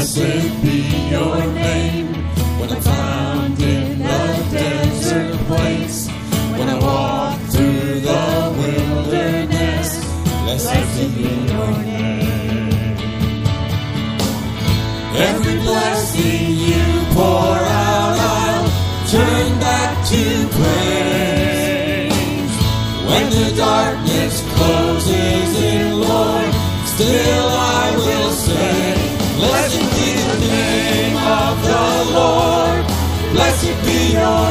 Blessed be your name. When I'm found in the desert place, when I walk through the wilderness, blessed be your name. Every blessing you pour out, I'll turn back to praise. When the darkness closes in, Lord, still I will say, blessed be the name of the Lord. Blessed be your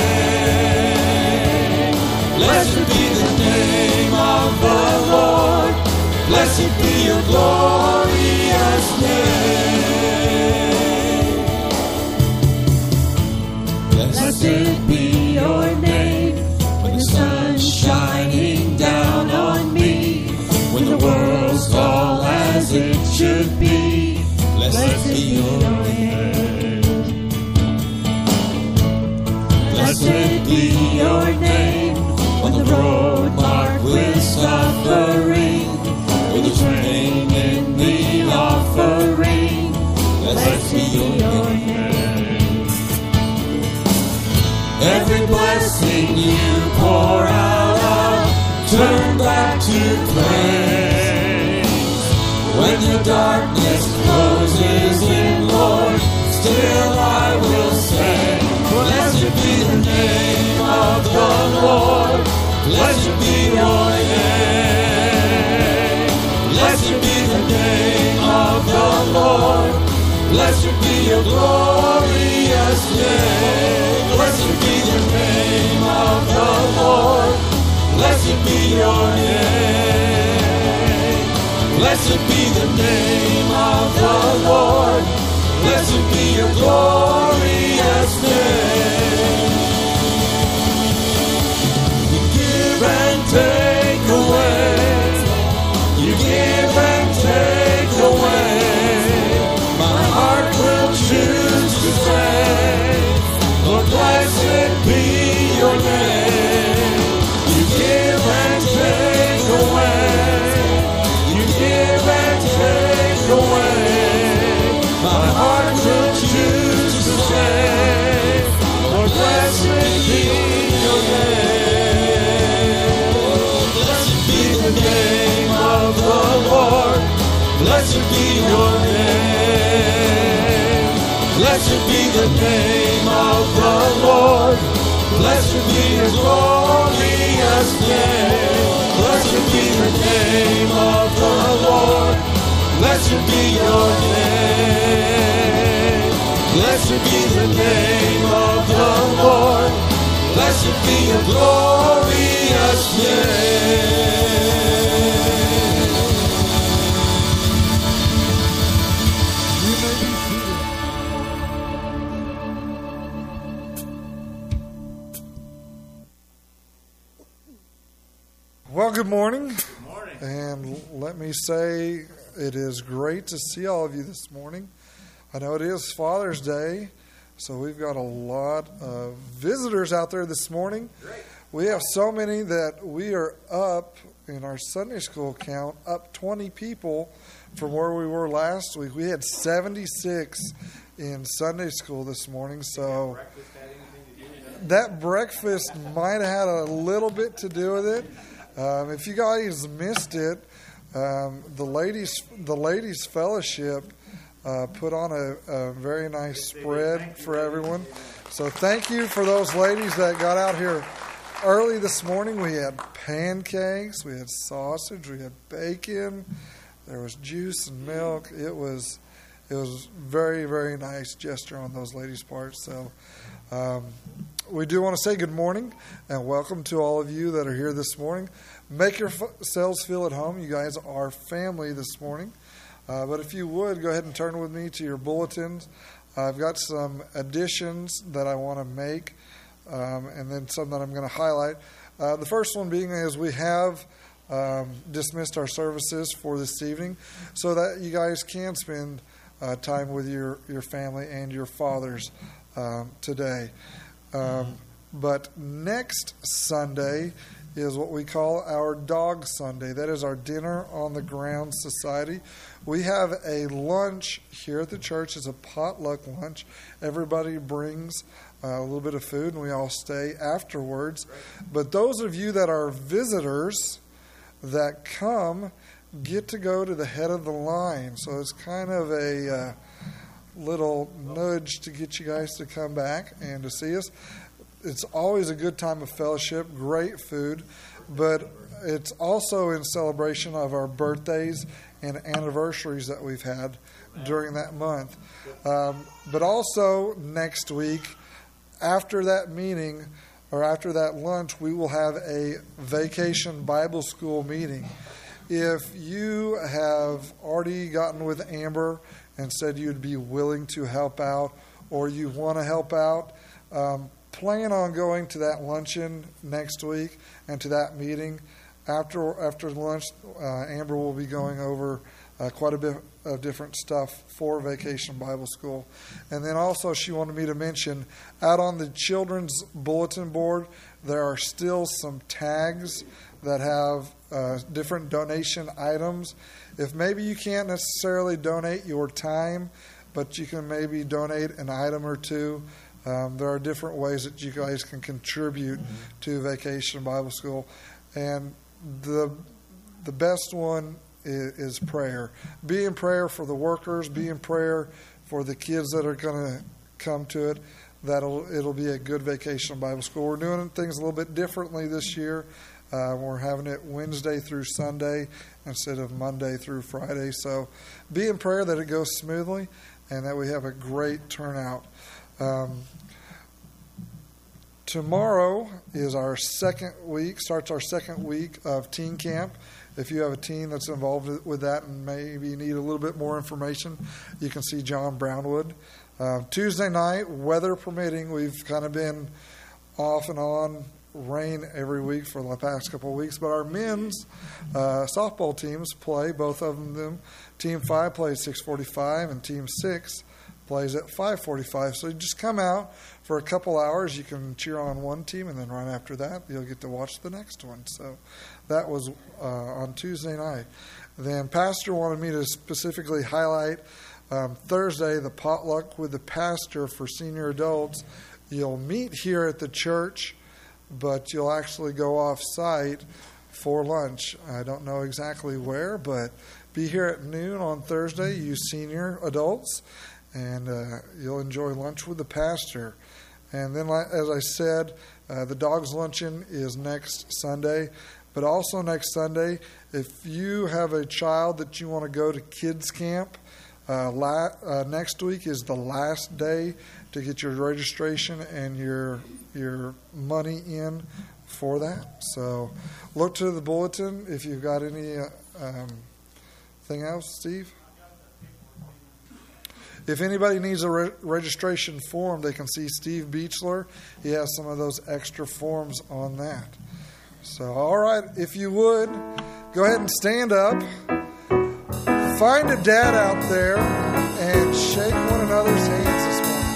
name. Blessed be the name of the Lord. Blessed be your glorious name. Blessed be your name. When the sun's shining down on me, when the world's all as it should be, blessed be your name. Blessed be your name. When the road marked with suffering, with the train in the offering, blessed be your name. Every blessing you pour out, I'll turn back to praise. When the darkness closes in, Lord, still I will say, blessed be the name of the Lord. Blessed be your name. Blessed be the name of the Lord. Blessed be your glorious name. Blessed be the name of the Lord. Blessed be your name. Blessed be the name of the Lord. Blessed be your glorious name. You give and take away. You give and take away. My heart will choose to say, Lord, blessed be your name. You give and take away. You give and take away. My heart will choose to say, Lord, blessed be your name. Blessed be the name of the Lord. Blessed be your name. Blessed be the name of the Lord. Blessed be your glorious name. Blessed be the name of the Lord. Blessed be your name. Blessed be the name of the Lord. Blessed be your glorious name. Well, good morning. Good morning. And let me say it is great to see all of you this morning. I know it is Father's Day, so we've got a lot of visitors out there this morning. Great. We have so many that we are up in our Sunday school count, up 20 people from where we were last week. We had 76 in Sunday school this morning, so that breakfast might have had a little bit to do with it. If you guys missed it, the ladies fellowship put on a very nice spread for everyone. So thank you for those ladies that got out here early this morning. We had pancakes, we had sausage, we had bacon, there was juice and milk. It was very, very nice gesture on those ladies' part. So we do want to say good morning and welcome to all of you that are here this morning. Make yourselves feel at home. You guys are family this morning. But if you would, go ahead and turn with me to your bulletins. I've got some additions that I want to make, and then some that I'm going to highlight. The first one being is we have dismissed our services for this evening so that you guys can spend time with your family and your fathers today. But next Sunday is what we call our Dog Sunday. That is our Dinner on the Ground Society. We have a lunch here at the church. It's a potluck lunch. Everybody brings a little bit of food, and we all stay afterwards. But those of you that are visitors that come get to go to the head of the line. So it's kind of a little nudge to get you guys to come back and to see us. It's always a good time of fellowship, great food, but it's also in celebration of our birthdays and anniversaries that we've had during that month. But also next week, after that meeting or after that lunch, we will have a Vacation Bible School meeting. If you have already gotten with Amber and said you'd be willing to help out, or you want to help out, plan on going to that luncheon next week and to that meeting. After lunch, Amber will be going over quite a bit of different stuff for Vacation Bible School. And then also she wanted me to mention, out on the children's bulletin board, there are still some tags that have different donation items. If maybe you can't necessarily donate your time, but you can maybe donate an item or two, there are different ways that you guys can contribute to Vacation Bible School. And the best one is prayer. Be in prayer for the workers. Be in prayer for the kids that are going to come to it. It'll be a good Vacation Bible School. We're doing things a little bit differently this year. We're having it Wednesday through Sunday instead of Monday through Friday. So be in prayer that it goes smoothly and that we have a great turnout. Tomorrow is our starts our second week of teen camp. If you have a teen that's involved with that and maybe need a little bit more information, you can see John Brownwood. Tuesday night, weather permitting, we've kind of been off and on rain every week for the past couple of weeks, but our men's softball teams play, both of them. Team 5 plays 6:45 and Team 6 plays at 5:45. So you just come out for a couple hours. You can cheer on one team, and then right after that, you'll get to watch the next one. So that was on Tuesday night. Then Pastor wanted me to specifically highlight Thursday, the potluck with the pastor for senior adults. You'll meet here at the church, but you'll actually go off-site for lunch. I don't know exactly where, but be here at noon on Thursday, you senior adults, and you'll enjoy lunch with the pastor. And then, as I said, the Dogs Luncheon is next Sunday. But also next Sunday, if you have a child that you want to go to kids camp, next week is the last day to get your registration and your money in for that. So look to the bulletin if you've got any thing else, Steve. If anybody needs a registration form, they can see Steve Beechler. He has some of those extra forms on that. So, all right, if you would, go ahead and stand up. Find a dad out there and shake one another's hands this morning.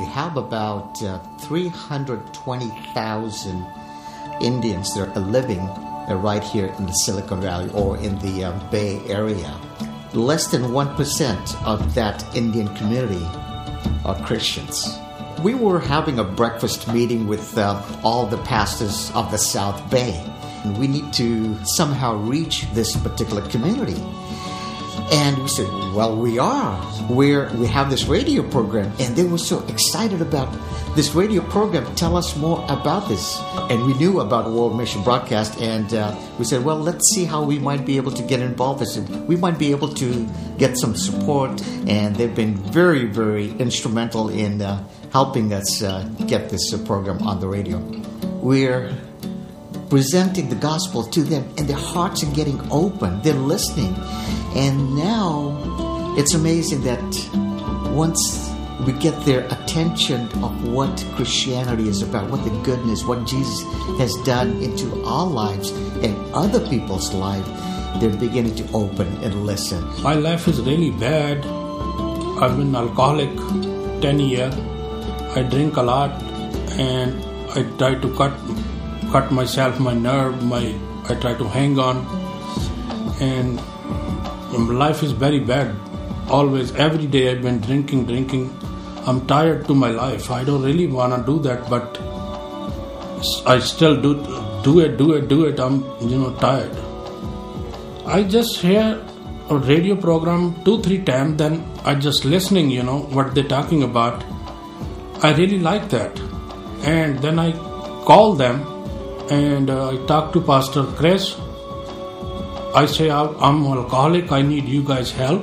have about 320,000 Indians that are living right here in the Silicon Valley or in the Bay Area. Less than 1% of that Indian community are Christians. We were having a breakfast meeting with all the pastors of the South Bay. And we need to somehow reach this particular community. And we said, well, we are. We have this radio program. And they were so excited about this radio program. Tell us more about this. And we knew about World Mission Broadcast. And we said, well, let's see how we might be able to get involved. We might be able to get some support. And they've been very, very instrumental in helping us get this program on the radio. We're presenting the gospel to them, and their hearts are getting open. They're listening. And now it's amazing that once we get their attention of what Christianity is about, what the goodness, what Jesus has done into our lives and other people's lives, they're beginning to open and listen. My life is really bad. I've been alcoholic 10 years. I drink a lot, and I try to cut myself, my nerve, I try to hang on, and life is very bad. Always, every day I've been drinking. I'm tired to my life. I don't really want to do that, but I still do it. I'm, tired. I just hear a radio program 2-3 times, then I just listening, what they're talking about. I really like that. And then I call them, and I talk to Pastor Chris. I say, I'm alcoholic, I need you guys' help.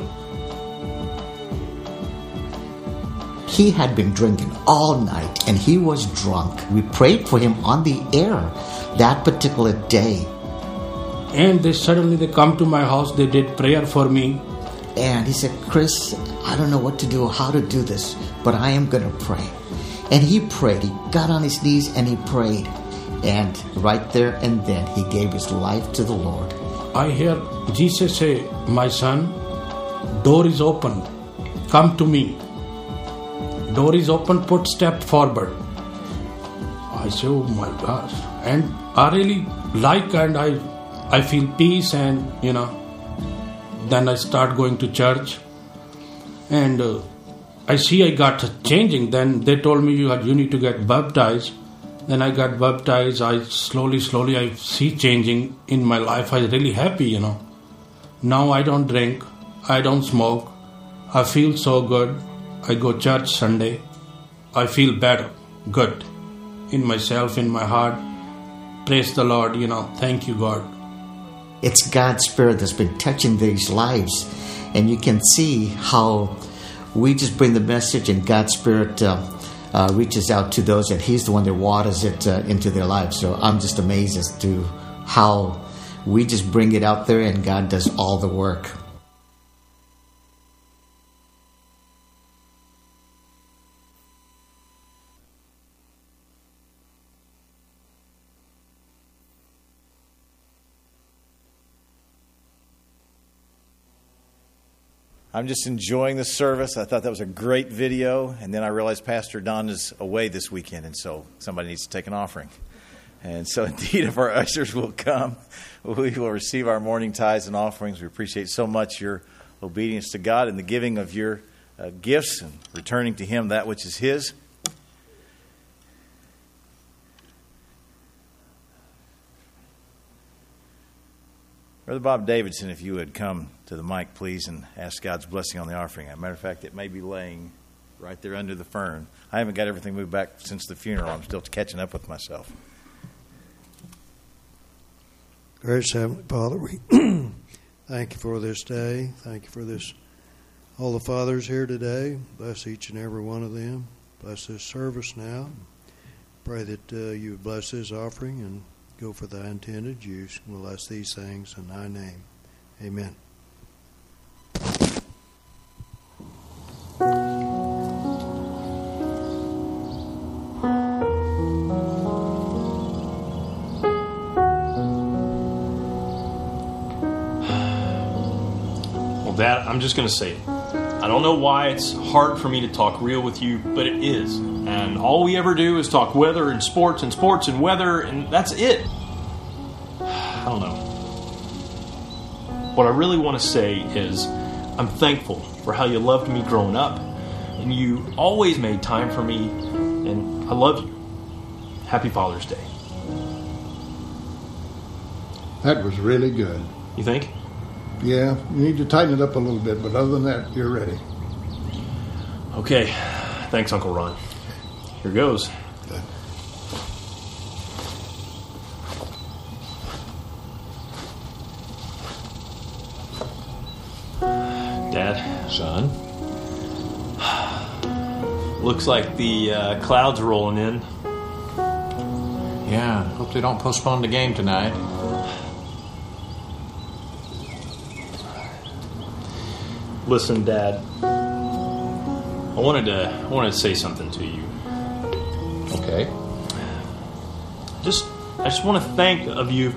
He had been drinking all night, and he was drunk. We prayed for him on the air that particular day. And they come to my house, they did prayer for me. And he said, Chris, I don't know what to do, how to do this, but I am going to pray. And he prayed. He got on his knees and he prayed. And right there and then, he gave his life to the Lord. I hear Jesus say, my son, door is open. Come to me. Door is open, put step forward. I say, oh my gosh. And I really like, and I feel peace, and, then I start going to church. And I see I got changing. Then they told me you need to get baptized. Then I got baptized. I slowly I see changing in my life. I'm really happy, Now I don't drink. I don't smoke. I feel so good. I go church Sunday. I feel better, good in myself, in my heart. Praise the Lord, Thank you, God. It's God's Spirit that's been touching these lives. And you can see how we just bring the message, and God's Spirit reaches out to those, and He's the one that waters it into their lives. So I'm just amazed as to how we just bring it out there, and God does all the work. I'm just enjoying the service. I thought that was a great video. And then I realized Pastor Don is away this weekend, and so somebody needs to take an offering. And so indeed, if our ushers will come, we will receive our morning tithes and offerings. We appreciate so much your obedience to God and the giving of your gifts and returning to Him that which is His. Brother Bob Davidson, if you would come to the mic, please, and ask God's blessing on the offering. As a matter of fact, it may be laying right there under the fern. I haven't got everything moved back since the funeral. I'm still catching up with myself. Gracious Heavenly Father, we thank you for this day. Thank you for this, all the fathers here today. Bless each and every one of them. Bless this service now. Pray that you would bless this offering and go for thy intended use. We'll ask these things in thy name. Amen. Well, Dad, I'm just going to say it. I don't know why it's hard for me to talk real with you, but it is. And all we ever do is talk weather and sports and weather, and that's it. I don't know. What I really want to say is I'm thankful for how you loved me growing up, and you always made time for me, and I love you. Happy Father's Day. That was really good. You think? Yeah, you need to tighten it up a little bit, but other than that, you're ready. Okay. Thanks, Uncle Ron. Here goes. Good. Dad? Son? Looks like the clouds are rolling in. Yeah, hope they don't postpone the game tonight. Listen, Dad. I wanted to say something to you. Okay. I just want to thank you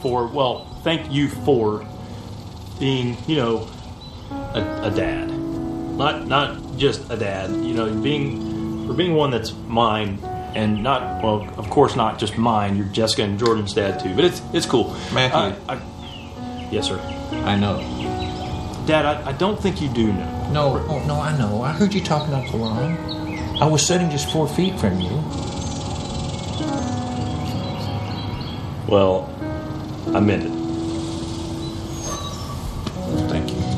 for being, a dad. Not just a dad, for being one that's mine, and not, well, of course not just mine. You're Jessica and Jordan's dad too, but it's cool. Matthew. Yes, sir. I know. Dad, I don't think you do know. No, I know. I heard you talking to Uncle Ron. I was sitting just 4 feet from you. Well, I meant it. Thank you.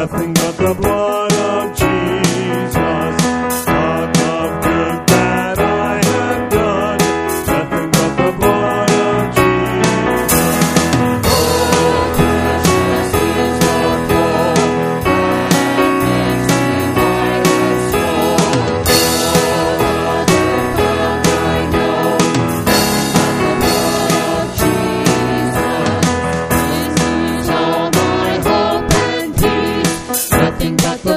nothing but the blood of Jesus. Not the good that I have done, nothing but the blood of Jesus. Oh, precious is your flow, that makes me white as snow. No other ground I know, nothing but the blood of Jesus. This is all my hope and peace, nothing but the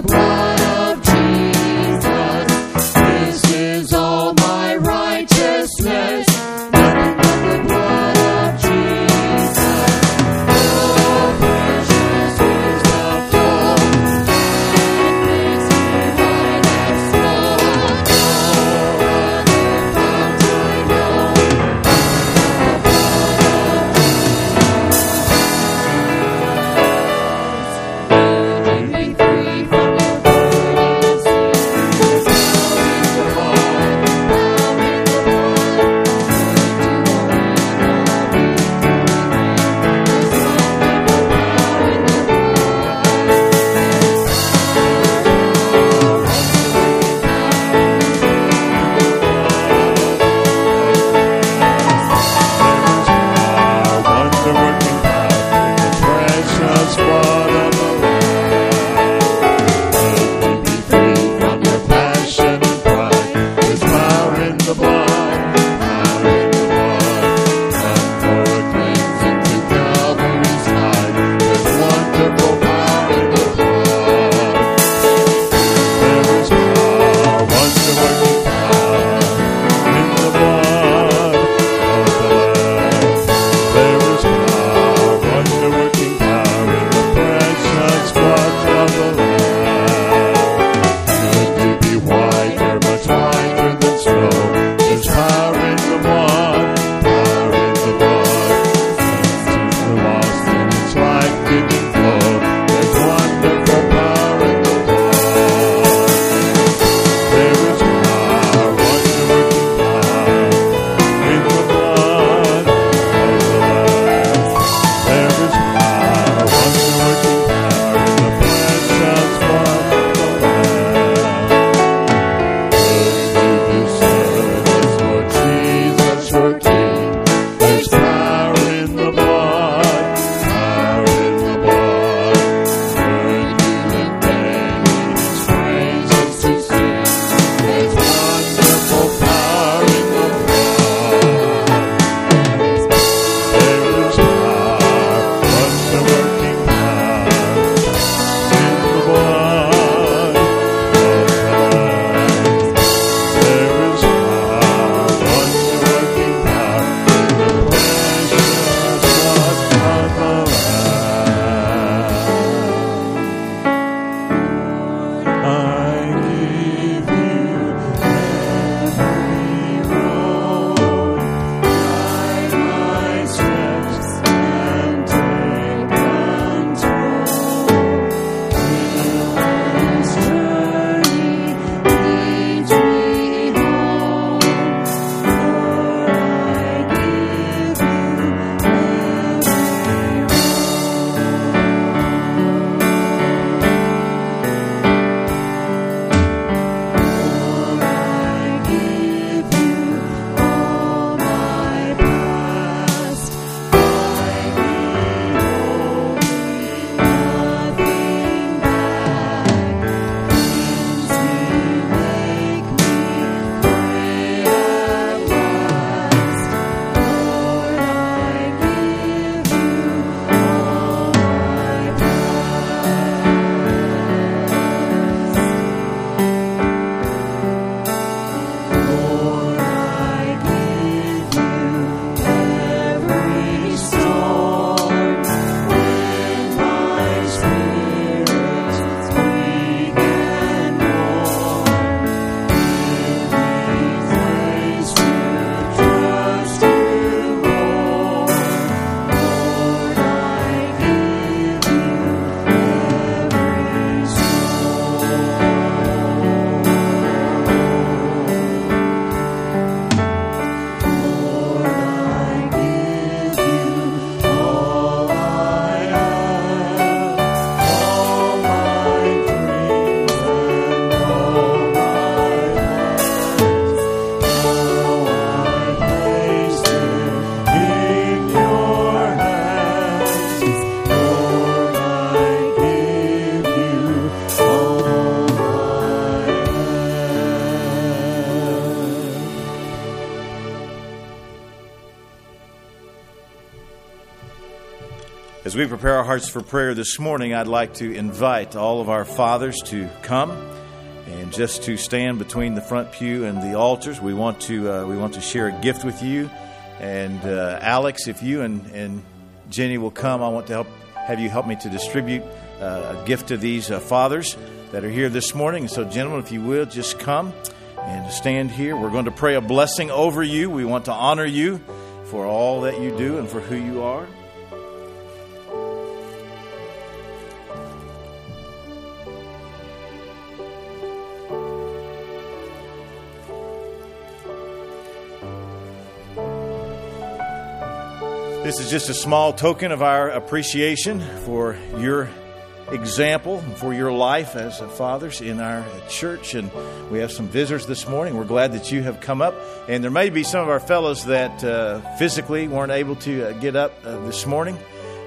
As we prepare our hearts for prayer this morning, I'd like to invite all of our fathers to come and just to stand between the front pew and the altars. We want to share a gift with you. And Alex, if you and Jenny will come, I want to have you help me to distribute a gift to these fathers that are here this morning. So, gentlemen, if you will, just come and stand here. We're going to pray a blessing over you. We want to honor you for all that you do and for who you are. This is just a small token of our appreciation for your example, for your life as fathers in our church. And we have some visitors this morning. We're glad that you have come up. And there may be some of our fellows that physically weren't able to get up this morning.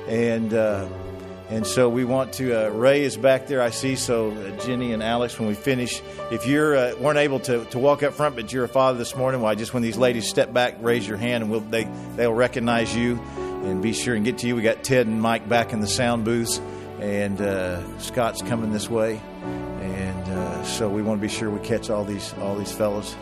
And so we want to, Ray is back there, I see. So Jenny and Alex, when we finish, if you weren't able to walk up front, but you're a father this morning, well, just when these ladies step back, raise your hand, and they'll recognize you and be sure and get to you. We got Ted and Mike back in the sound booths, and Scott's coming this way. And so we want to be sure we catch all these fellows.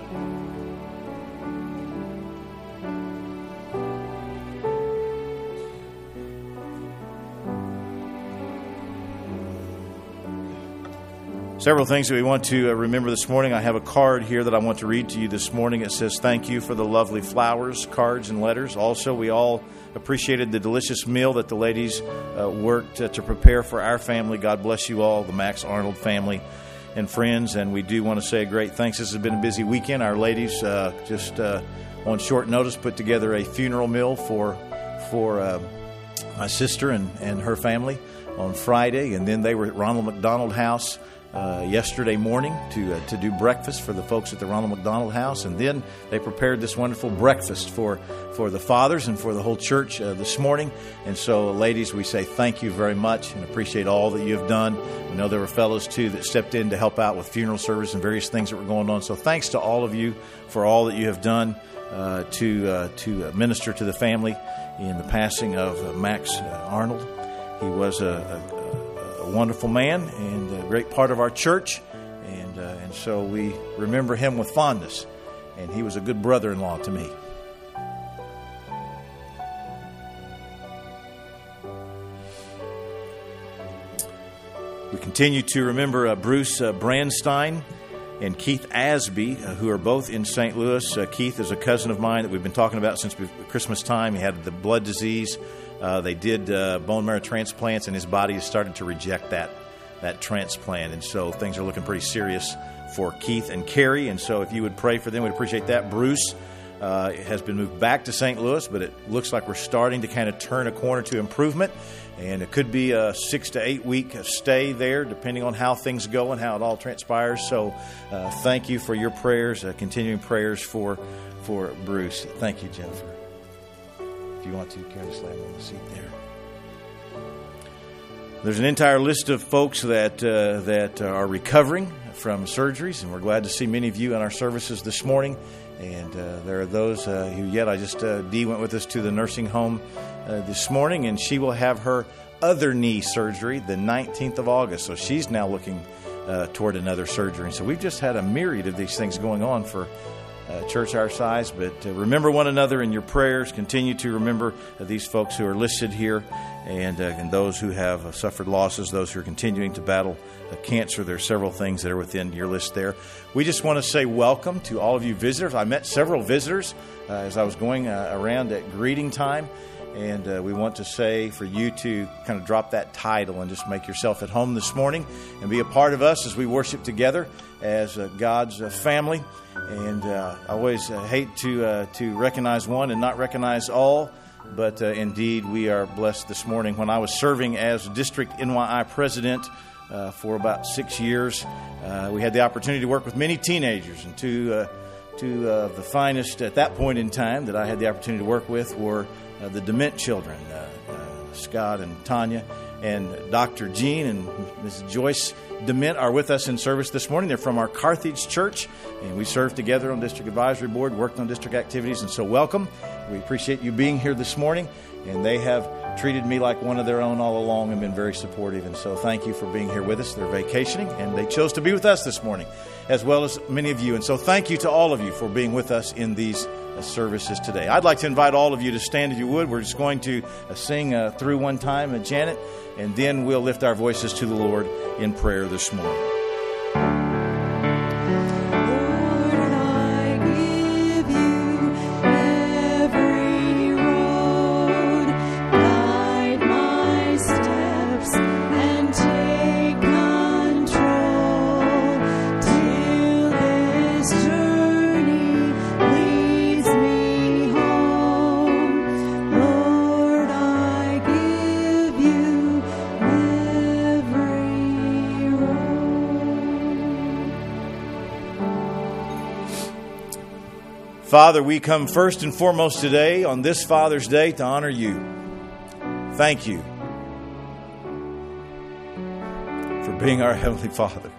Several things that we want to remember this morning. I have a card here that I want to read to you this morning. It says, "Thank you for the lovely flowers, cards, and letters." Also, we all appreciated the delicious meal that the ladies worked to prepare for our family. God bless you all, the Max Arnold family and friends. And we do want to say a great thanks. This has been a busy weekend. Our ladies just on short notice put together a funeral meal for my sister and her family on Friday. And then they were at Ronald McDonald House yesterday morning to do breakfast for the folks at the Ronald McDonald House, and then they prepared this wonderful breakfast for the fathers and for the whole church this morning. And so, ladies, we say thank you very much and appreciate all that you have done. We know there were fellows too that stepped in to help out with funeral service and various things that were going on. So thanks to all of you for all that you have done to minister to the family in the passing of Max Arnold. He was a wonderful man and a great part of our church, and so we remember him with fondness, and he was a good brother-in-law to me. We continue to remember Bruce Brandstein and Keith Asby, who are both in St. Louis. Keith is a cousin of mine that we've been talking about since Christmas time. He had the blood disease. They did bone marrow transplants, and his body has started to reject that transplant. And so things are looking pretty serious for Keith and Carrie. And so if you would pray for them, we'd appreciate that. Bruce has been moved back to St. Louis, but it looks like we're starting to kind of turn a corner to improvement. And it could be a 6 to 8 week stay there, depending on how things go and how it all transpires. So thank you for your prayers, continuing prayers for Bruce. Thank you, Jennifer. If you want to, carry slam on the seat there. There's an entire list of folks that are recovering from surgeries, and we're glad to see many of you in our services this morning. And there are those who yet, Dee went with us to the nursing home this morning, and she will have her other knee surgery the 19th of August. So she's now looking toward another surgery. And so we've just had a myriad of these things going on for church our size, but remember one another in your prayers. Continue to remember these folks who are listed here, and those who have suffered losses, those who are continuing to battle cancer. There are several things that are within your list there. We just want to say welcome to all of you visitors. I met several visitors as I was going around at greeting time, and we want to say for you to kind of drop that title and just make yourself at home this morning and be a part of us as we worship together as God's family. And I always hate to recognize one and not recognize all, but indeed we are blessed this morning. When I was serving as District NYI President for about 6 years, we had the opportunity to work with many teenagers, and two of the finest at that point in time that I had the opportunity to work with were the Dement children, Scott and Tanya, and Dr. Jean and Mrs. Joyce Dement are with us in service this morning. They're from our Carthage Church, and we served together on District Advisory Board, worked on district activities, and so welcome. We appreciate you being here this morning, and they have treated me like one of their own all along and been very supportive. And so thank you for being here with us. They're vacationing, and they chose to be with us this morning, as well as many of you. And so thank you to all of you for being with us in these services today. I'd like to invite all of you to stand if you would. We're just going to sing through one time, Janet, and then we'll lift our voices to the Lord in prayer this morning. Father, we come first and foremost today on this Father's Day to honor you. Thank you for being our Heavenly Father.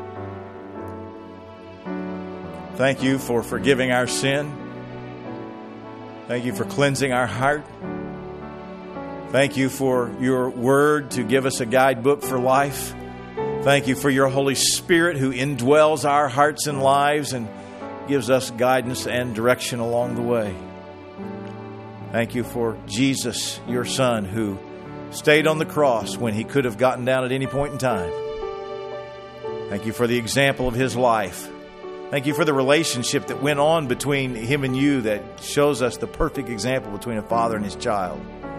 Thank you for forgiving our sin. Thank you for cleansing our heart. Thank you for your word to give us a guidebook for life. Thank you for your Holy Spirit who indwells our hearts and lives and gives us guidance and direction along the way. Thank you for Jesus, your Son, who stayed on the cross when he could have gotten down at any point in time. Thank you for the example of his life. Thank you for the relationship that went on between him and you that shows us the perfect example between a father and his child.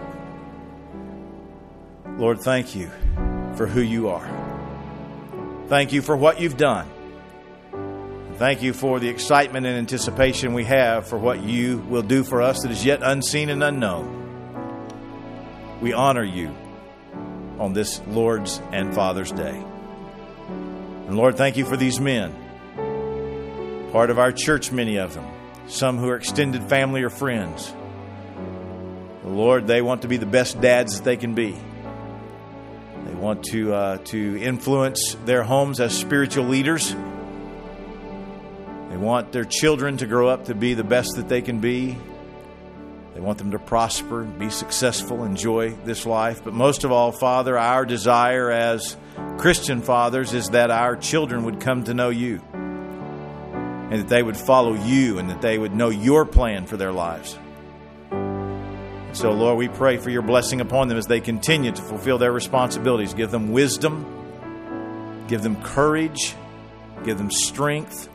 Lord, thank you for who you are. Thank you for what you've done. Thank you for the excitement and anticipation we have for what you will do for us that is yet unseen and unknown. We honor you on this Lord's and Father's Day. And Lord, thank you for these men, part of our church, many of them, some who are extended family or friends. Lord, they want to be the best dads that they can be. They want to influence their homes as spiritual leaders. They want their children to grow up to be the best that they can be. They want them to prosper, be successful, enjoy this life. But most of all, Father, our desire as Christian fathers is that our children would come to know you, and that they would follow you, and that they would know your plan for their lives. So, Lord, we pray for your blessing upon them as they continue to fulfill their responsibilities. Give them wisdom, give them courage, give them strength.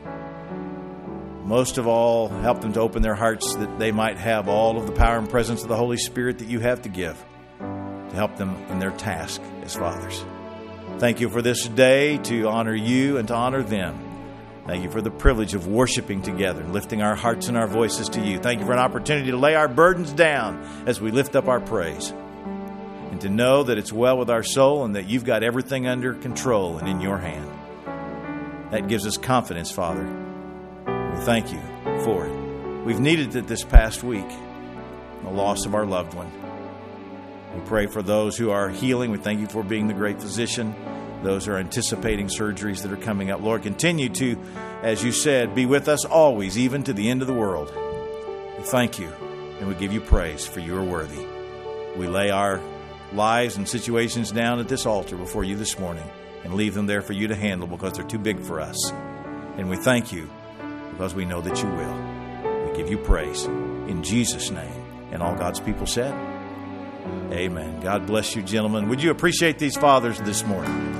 Most of all, help them to open their hearts that they might have all of the power and presence of the Holy Spirit that you have to give to help them in their task as fathers. Thank you for this day to honor you and to honor them. Thank you for the privilege of worshiping together and lifting our hearts and our voices to you. Thank you for an opportunity to lay our burdens down as we lift up our praise, and to know that it's well with our soul and that you've got everything under control and in your hand. That gives us confidence, Father. We thank you for it. We've needed it this past week, the loss of our loved one. We pray for those who are healing. We thank you for being the great physician. Those who are anticipating surgeries that are coming up. Lord, continue to, as you said, be with us always, even to the end of the world. We thank you, and we give you praise, for you are worthy. We lay our lives and situations down at this altar before you this morning and leave them there for you to handle because they're too big for us. And we thank you because we know that you will. We give you praise in Jesus' name. And all God's people said, amen. God bless you, gentlemen. Would you appreciate these fathers this morning?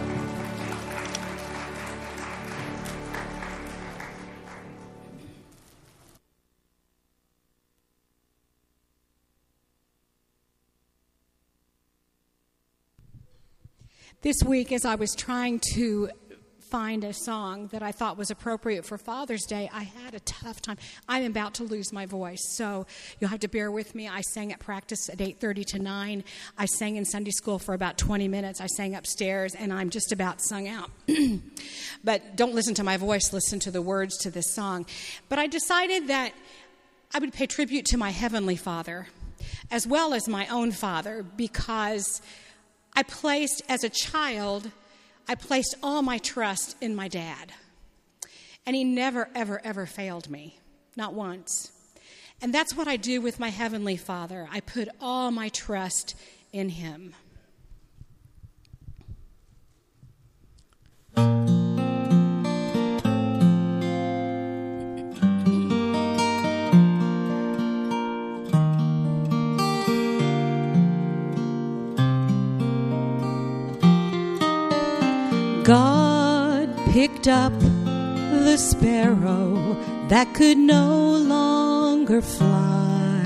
This week, as I was trying to find a song that I thought was appropriate for Father's Day, I had a tough time. I'm about to lose my voice, so you'll have to bear with me. I sang at practice at 8:30 to 9. I sang in Sunday school for about 20 minutes. I sang upstairs, and I'm just about sung out. But don't listen to my voice. Listen to the words to this song. But I decided that I would pay tribute to my Heavenly Father as well as my own father, because as a child, I placed all my trust in my dad. And he never, ever, ever failed me. Not once. And that's what I do with my Heavenly Father. I put all my trust in him. God picked up the sparrow that could no longer fly.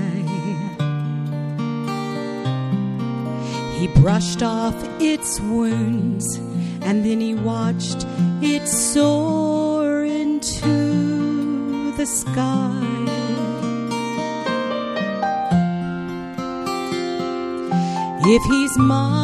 He brushed off its wounds, and then he watched it soar into the sky. If he's mine,